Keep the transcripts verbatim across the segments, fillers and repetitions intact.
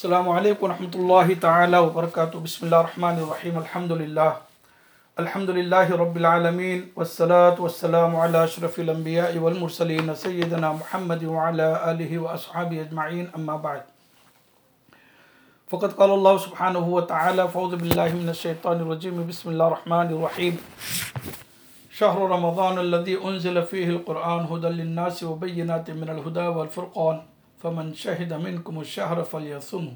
Assalamu alaikum wa rahmatullahi ta'ala wa barakatuh. Bismillah ar-Rahman ar-Rahim. Alhamdulillah. Alhamdulillahi Rabbil Alameen. Wassalatu wassalamu ala ashrafil anbiya'i wal mursaleen. Sayyidina Muhammad wa ala alihi wa ashabihi ajma'een. Amma ba'd. فقد قال الله سبحانه وتعالى فأعوذ بالله من الشيطان الرجيم بسم الله الرحمن الرحيم شهر رمضان الذي أنزل فيه القرآن هدى للناس وبينات من الهدى والفرقان فمن شهد منكم الشهر فليصمه.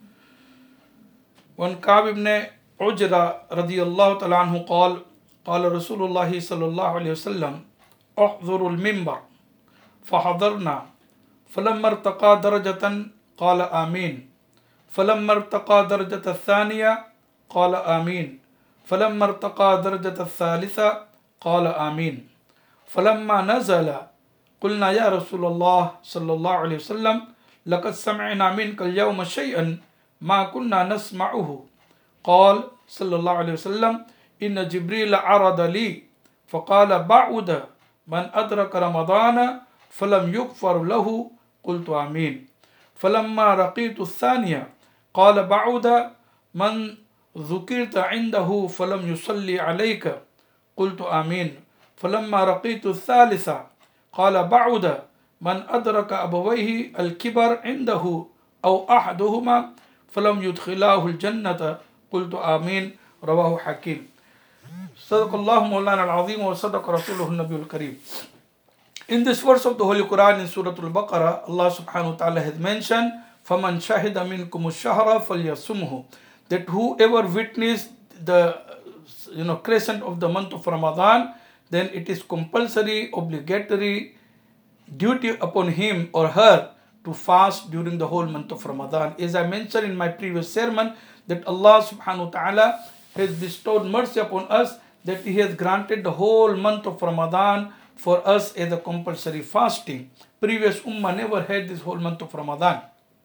وعن كعب بن عجرة رضي الله تعالى عنه قال قال رسول الله صلى الله عليه وسلم احضروا المنبر فحضرنا فلما ارتقى درجة قال آمين فلما ارتقى درجة الثانية قال آمين فلما ارتقى درجة الثالثة قال آمين فلما نزل قلنا يا رسول الله صلى الله عليه وسلم لقد سمعنا منك اليوم شيئا ما كنا نسمعه قال صلى الله عليه وسلم إن جبريل عرض لي فقال بعد من أدرك رمضان فلم يغفر له قلت آمين فلما رقيت الثانية قال بعد من ذكرت عنده فلم يصلي عليك قلت آمين فلما رقيت الثالثة قال بعد من أدرك أبويه الكبر عنده أو أحدهما فلم يدخلاه الجنة قلت آمين رواه حكيم. صدق الله مولانا العظيم وصدق رسوله النبي الكريم. In this verse of the Holy Quran in Surah Al-Baqarah, Allah subhanahu wa ta'ala has mentioned فَمَنْ شَهِدَ مِنْكُمُ الشَّهْرَ فَلْيَصُمْهُ, that whoever witnessed the you know crescent of the month of Ramadan, then it is compulsory, obligatory duty upon him or her to fast during the whole month of Ramadan. As I mentioned in my previous sermon, that Allah subhanahu wa ta'ala has bestowed mercy upon us, that He has granted the whole month of Ramadan for us as a compulsory fasting. Previous ummah never had this whole month of Ramadan.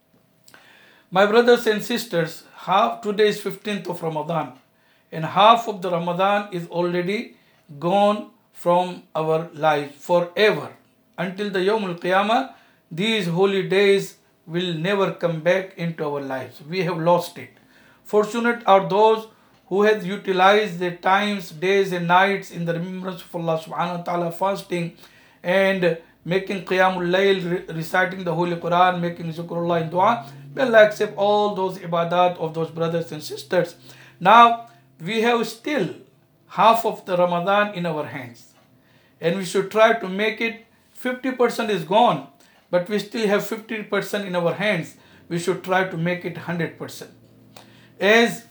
My brothers and sisters, half today is fifteenth of Ramadan, and half of the Ramadan is already gone from our lives forever. Until the Yawm al-Qiyamah, these holy days will never come back into our lives. We have lost it. Fortunate are those who have utilized their times, days and nights in the remembrance of Allah subhanahu wa ta'ala, fasting and making Qiyamul Layl, reciting the Holy Quran, making Zikrullah and Dua. May Allah accept all those ibadat of those brothers and sisters. Now, we have still half of the Ramadan in our hands, and we should try to make it fifty percent is gone, but we still have fifty percent in our hands. We should try to make it one hundred percent. As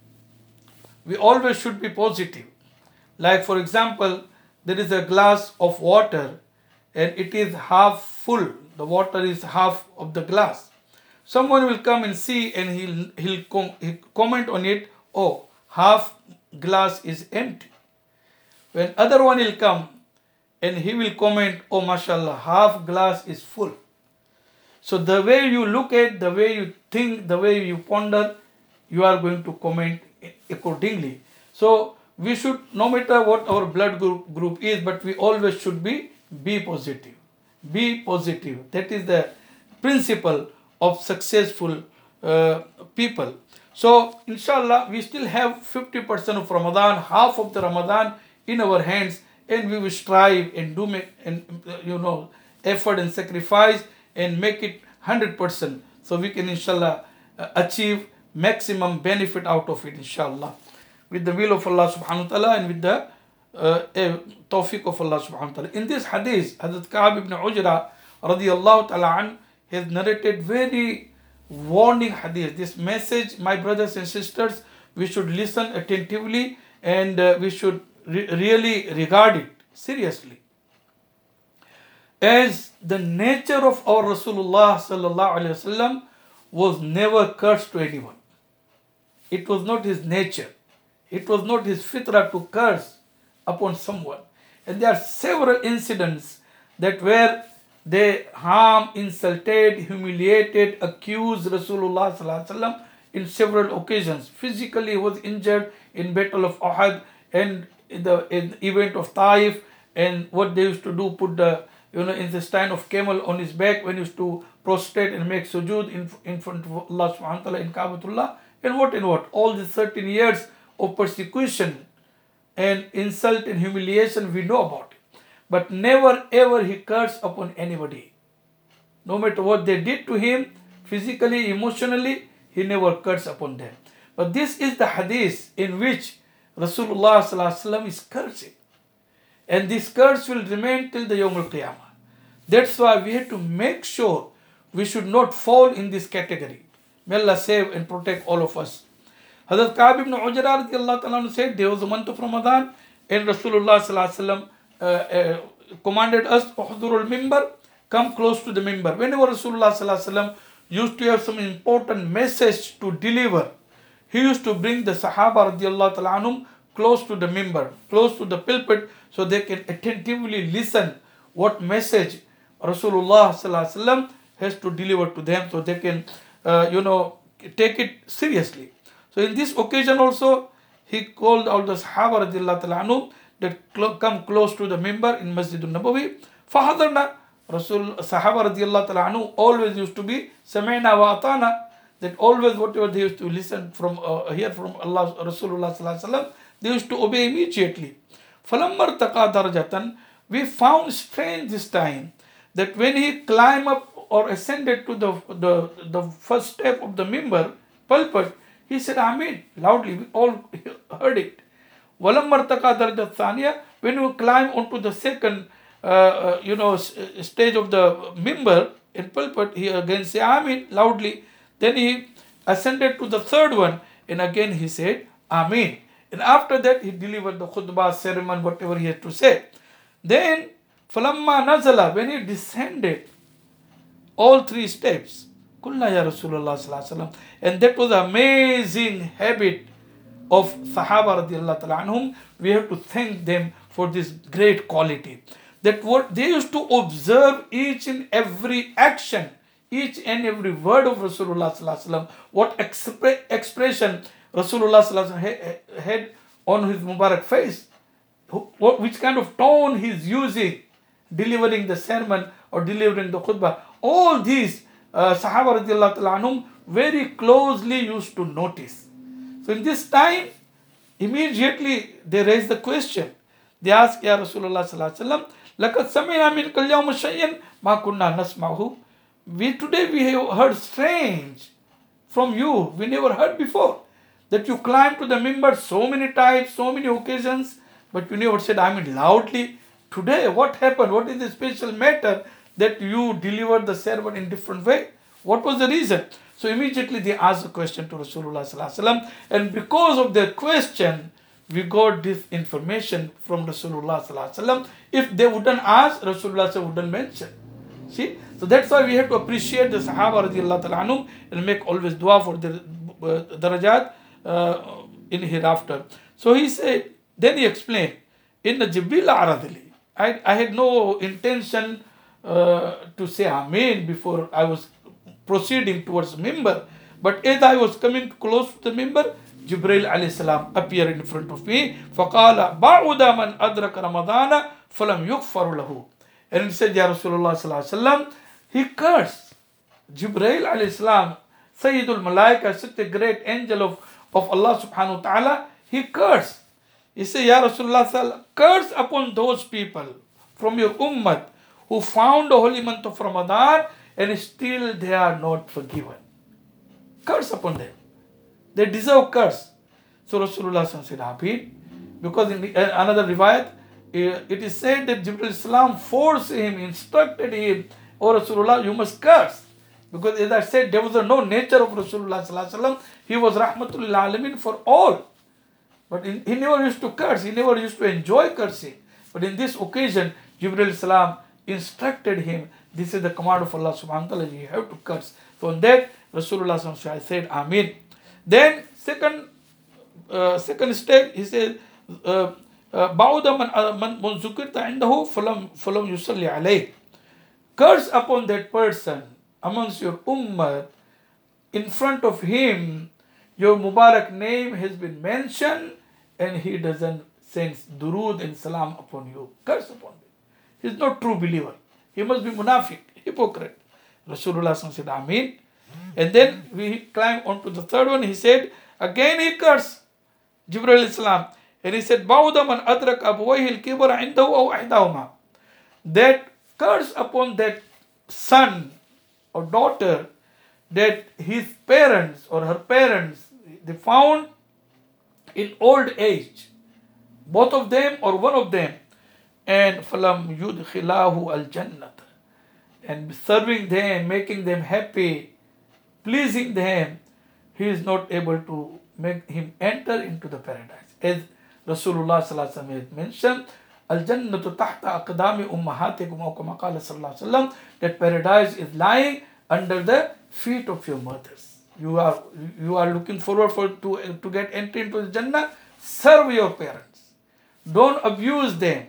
we always should be positive. Like for example, there is a glass of water and it is half full. The water is half of the glass. Someone will come and see and he'll, he'll, com- he'll comment on it, oh, half glass is empty. When other one will come and he will comment, oh mashallah, half glass is full. So the way you look at, the way you think, the way you ponder, you are going to comment accordingly. So we should, no matter what our blood group, group is, but we always should be, be positive. Be positive. That is the principle of successful uh, people. So inshallah, we still have fifty percent of Ramadan, half of the Ramadan in our hands, and we will strive and do make and you know effort and sacrifice and make it one hundred percent, so we can inshallah uh, achieve maximum benefit out of it, inshallah, with the will of Allah subhanahu wa ta'ala and with the uh, tawfiq of Allah subhanahu wa ta'ala. In this hadith, Hazrat Ka'ab ibn Ujra radiyallahu ta'ala an has narrated very warning hadith. This message, my brothers and sisters, we should listen attentively and uh, we should re- really regard it seriously. As the nature of our Rasulullah sallallahu alaihi wasallam was never cursed to anyone. It was not his nature. It was not his fitrah to curse upon someone. And there are several incidents that where they harmed, insulted, humiliated, accused Rasulullah sallallahu alaihi wasallam in several occasions. Physically, he was injured in Battle of Uhud and in the, in the event of Taif, and what they used to do, put the you know, in the stand of camel on his back when he used to prostrate and make sujood in, in front of Allah subhanahu wa ta'ala in Kaabatullah, and what and what. All these thirteen years of persecution and insult and humiliation we know about it. But never ever he cursed upon anybody. No matter what they did to him, physically, emotionally, he never cursed upon them. But this is the hadith in which Rasulullah sallallahu alaihi wasallam is cursing. And this curse will remain till the Yawm al-Qiyamah. That's why we have to make sure we should not fall in this category. May Allah save and protect all of us. Hazrat Ka'b ibn Ujrah radiallahu ta'ala said, there was a month of Ramadan and Rasulullah sallallahu alaihi wasallam uh, uh, commanded us, uhdurul mimbar, come close to the mimbar. Whenever Rasulullah sallallahu alaihi wasallam used to have some important message to deliver, he used to bring the Sahaba radiallahu ta'ala anhum close to the mimbar, close to the pulpit, so they can attentively listen what message Rasulullah sallallahu alaihi wasallam has to deliver to them, so they can, uh, you know, take it seriously. So in this occasion also, he called out the Sahaba radiallahu ta'ala anhum that cl- come close to the mimbar in Masjid al-Nabawi. Fahadarna, Rasul Sahaba radiallahu ta'ala anhu always used to be Sami'na wa atana, that always whatever they used to listen from, uh, hear from Allah, Rasulullah sallallahu alaihi wasallam, they used to obey immediately. Falammar taqa darajatan, we found strange this time that when he climbed up or ascended to the, the, the first step of the mimbar, pulpit, he said Amin loudly. We all heard it. Walammar taqa darajat thaniya, when we climb onto the second uh, uh, you know, stage of the mimbar in pulpit, he again said Amin loudly. Then he ascended to the third one and again he said Amin. And after that he delivered the khutbah, sermon, whatever he had to say. Then falamma nazala, when he descended all three steps, Kulna ya Rasulullah sallallahu alaihi wasallam, and that was amazing habit of Sahaba radiallahu ta'ala anhum. We have to thank them for this great quality. That what they used to observe each and every action, each and every word of Rasulullah sallallahu alaihi wasallam, what expre- expression Rasulullah sallallahu alaihi wasallam had on his Mubarak face, what, which kind of tone he's using, delivering the sermon or delivering the khutbah. All these uh, Sahaba radiallahu ta'ala anhum very closely used to notice. So in this time, immediately they raised the question. They asked, Ya Rasulullah sallallahu alaihi wasallam, لَقَدْ سَمِعْنَا مِنْكَ الْيَوْمَ شَيْئًا مَا كُنَّا نَسْمَعُهُ. We today we have heard strange from you. We never heard before. That you climbed to the mimbar so many times, so many occasions, but you never said Amin loudly. Today, what happened? What is the special matter that you delivered the sermon in different way? What was the reason? So immediately they asked the question to Rasulullah sallallahu alaihi wasallam, and because of their question, we got this information from Rasulullah sallallahu alaihi wasallam. If they wouldn't ask, Rasulullah wouldn't mention. See, so that's why we have to appreciate the Sahaba radiallahu ta'ala anhum and make always dua for their uh, darajat uh, in hereafter. So he said, then he explained, in the Jibril aradili, I, I had no intention uh, to say Amen before I was proceeding towards the mimbar. But as I was coming close to the mimbar, Jibril alayhi salam appeared in front of me. فَقَالَ بَعُدَ مَنْ أَدْرَكَ رَمَضَانَ فَلَمْ يُغْفَرُ لَهُ. And he said, Ya Rasulullah sallallahu alaihi wasallam, he cursed. Jibril alayhi salam, Sayyidul Malaika, such a great angel of, of Allah subhanahu wa ta'ala, he cursed. He said, Ya Rasulullah sallallahu, curse upon those people from your ummah who found the holy month of Ramadan and still they are not forgiven. Curse upon them. They deserve curse. So Rasulullah said, Amin. Because in the, uh, another riwayat, uh, it is said that Jibril Islam forced him, instructed him, O Rasulullah, you must curse. Because as I said, there was no nature of Rasulullah sallallahu alaihi wasallam. He was rahmatul lil alamin for all. But in, he never used to curse. He never used to enjoy cursing. But in this occasion, Jibril Islam instructed him, this is the command of Allah subhanahu wa ta'ala, you have to curse. So on that, Rasulullah sallallahu alaihi wasallam said, Amin. Then second uh, second step, he said, بَعُدَ مَنْ ذُكِرْتَ عِنْدَهُ فَلَمْ فَلَمْ يُصَلِّ عَلَيْهِ. Curse upon that person amongst your ummah, in front of him, your Mubarak name has been mentioned and he doesn't send durood and salam upon you. Curse upon him. He is not true believer. He must be munafiq, hypocrite. Rasulullah said, Ameen. And then we climbed onto the third one. He said, again he cursed Jibril alayhi salam. And he said, Ba'uda man adrak abwayhi al-kibra indahu aw ihdahuma. That curse upon that son or daughter that his parents or her parents, they found in old age, both of them or one of them, and falam yudkhilahu al-jannat, and serving them, making them happy, pleasing them, he is not able to make him enter into the paradise. As Rasulullah sallallahu alaihi wasallam mentioned, al-jannatu tahta aqdami ummahatikum aw kama qala sallallahu alaihi wasallam, that paradise is lying under the feet of your mothers. You are you are looking forward for to to get entry into the Jannah. Serve your parents. Don't abuse them.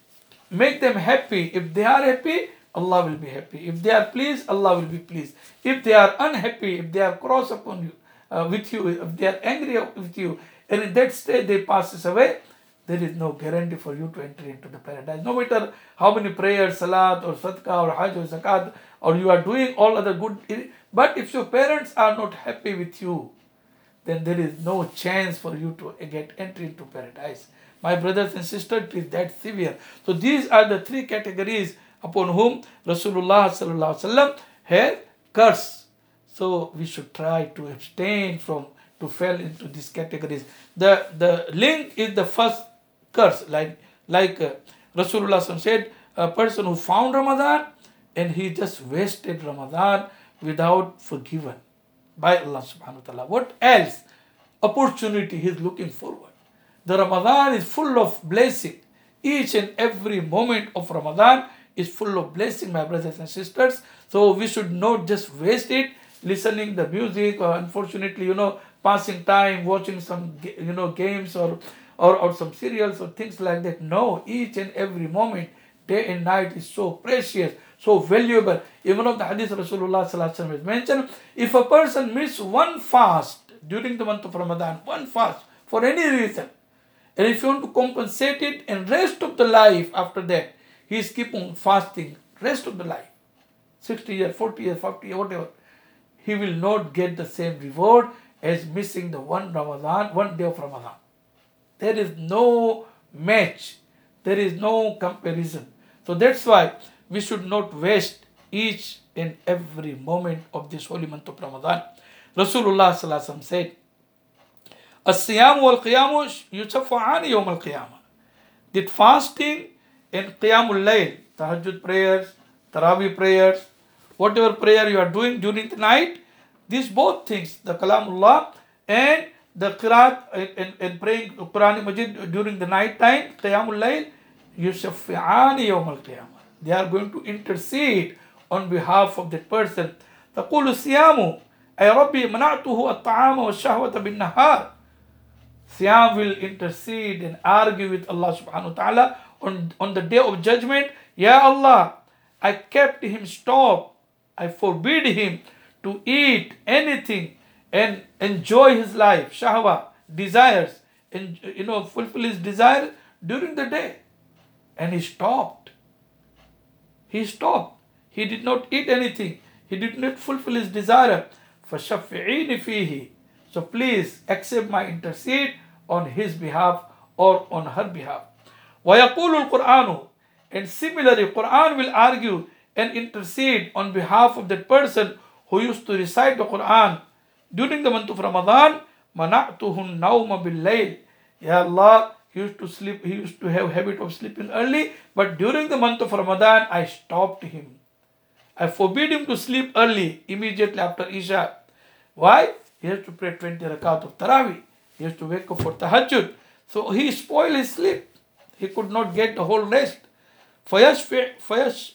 Make them happy. If they are happy, Allah will be happy. If they are pleased, Allah will be pleased. If they are unhappy, if they are cross upon you, uh, with you, if they are angry with you, and in that state they passes away, there is no guarantee for you to enter into the paradise. No matter how many prayers, salat or sadaqah or hajj or zakat, or you are doing all other good, but if your parents are not happy with you, then there is no chance for you to get entry into paradise. My brothers and sisters, it is that severe. So these are the three categories upon whom Rasulullah sallallahu alaihi wasallam had cursed. So we should try to abstain from to fall into these categories. The the link is the first curse, like like uh, Rasulullah sallallahu alaihi wasallam said, a person who found Ramadan and he just wasted Ramadan without forgiven by Allah subhanahu wa ta'ala. What else opportunity he is looking forward? The Ramadan is full of blessing. Each and every moment of Ramadan is full of blessing, my brothers and sisters. So we should not just waste it listening the music, or unfortunately, you know, passing time, watching some, you know, games or, or, or some serials or things like that. No, each and every moment, day and night is so precious, so valuable. Even of the hadith Rasulullah sallallahu alaihi wasallam is mentioned, if a person miss one fast during the month of Ramadan, one fast for any reason, and if you want to compensate it and rest of the life after that, he is keeping fasting rest of the life, sixty years, forty years, fifty years, whatever, he will not get the same reward as missing the one Ramadan, one day of Ramadan. There is no match. There is no comparison. So that's why we should not waste each and every moment of this holy month of Ramadan. Rasulullah sallallahu alaihi wasallam said, "As-siyam wal-qiyamu yushafa'ani yawm al-qiyamah." That fasting and qiyamul layl, tahajjud prayers, tarawih prayers, whatever prayer you are doing during the night, these both things, the kalamullah and the qiraat and, and, and praying Quran Majid during the night time, qiyamul layl, yushaffi'ani yawm al-qiyamah. They are going to intercede on behalf of that person. تقول الصيام أي ربي منعته الطعام والشهوة بالنهار. Siyam will intercede and argue with Allah subhanahu wa ta'ala on, on the day of judgment. Ya Allah, I kept him stopped. I forbid him to eat anything and enjoy his life, shahwa, desires, and you know, fulfill his desire during the day. And he stopped. He stopped. He did not eat anything. He did not fulfill his desire. فَشَفِّعِينِ فِيهِ. So please accept my intercede on his behalf or on her behalf. وَيَقُولُ الْقُرْآنُ. And similarly, Quran will argue and intercede on behalf of that person who used to recite the Quran during the month of Ramadan. مَنَعْتُهُ النَّوْمَ بِاللَّيْلِ. Ya Allah, he used to sleep, he used to have habit of sleeping early, but during the month of Ramadan, I stopped him. I forbid him to sleep early, immediately after Isha. Why? He has to pray twenty rakat of Taraweeh. He has to wake up for Tahajjud. So he spoiled his sleep. He could not get the whole rest. فَيَشْفِعْ